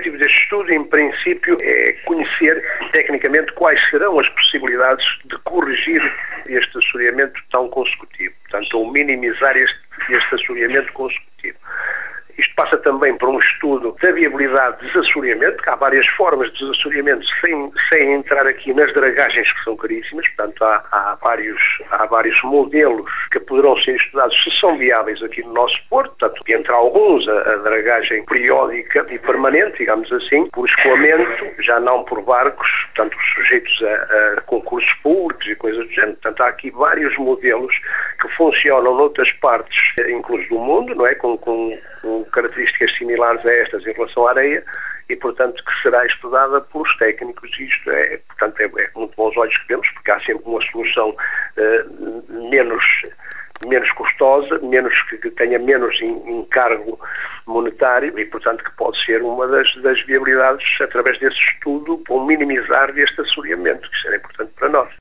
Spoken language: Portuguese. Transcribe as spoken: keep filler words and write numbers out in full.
objetivo deste estudo, em princípio, é conhecer tecnicamente quais serão as possibilidades de corrigir este assoreamento tão consecutivo, portanto, ou minimizar este, este assoreamento consecutivo. Isto passa também por um estudo da viabilidade de desassoreamento, que há várias formas de desassoreamento sem, sem entrar aqui nas dragagens que são caríssimas, portanto há, há, vários, há vários modelos que poderão ser estudados se são viáveis aqui no nosso porto, portanto entre alguns a, a dragagem periódica e permanente, digamos assim, por escoamento, já não por barcos, portanto sujeitos a, a concursos públicos e coisas do género. Portanto há aqui vários modelos que funcionam noutras partes, inclusive do mundo, não é? Com, com, com características similares a estas em relação à areia e, portanto, que será estudada pelos técnicos. Isto é, portanto, é, é muito bons olhos que vemos, porque há sempre uma solução uh, menos, menos custosa, menos, que, que tenha menos encargo monetário e, portanto, que pode ser uma das, das viabilidades, através desse estudo, para minimizar este assoreamento, que será importante para nós.